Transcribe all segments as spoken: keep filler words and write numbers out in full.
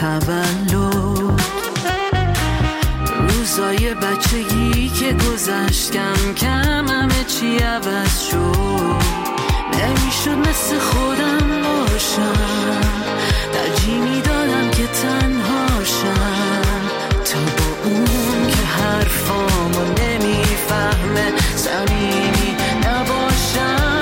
تولد، روزای بچگی که گذشت کم کم همه چی عوض شد. نمیشد مثل خودم باشم، ترجیح میدادم که تنهاشم تا با اون که حرفامو نمیفهمه صمیمی نباشم.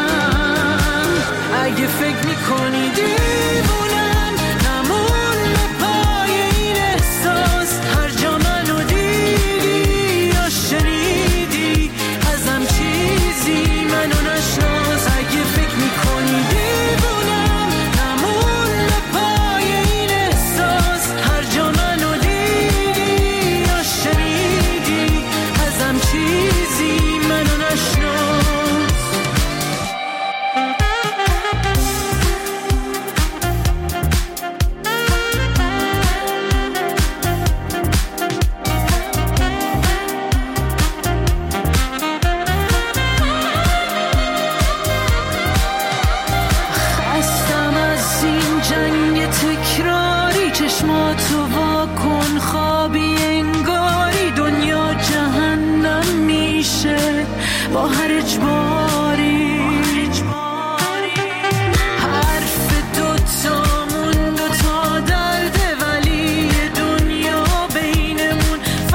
اگه فکر میکنی دیوونم نمون پای این احساس، هر جا منو دیدی یا شنیدی ازم چیزی منو نشناس. اگه فکر میکنی دیوونم نمون پای این احساس، هر جا منو دیدی یا شنیدی ازم چیزی منو نشناس. خستم از این جنگ تکراری، چشماتو وا کن خوابی انگاری دنیا جهنم میشه با هر اجبار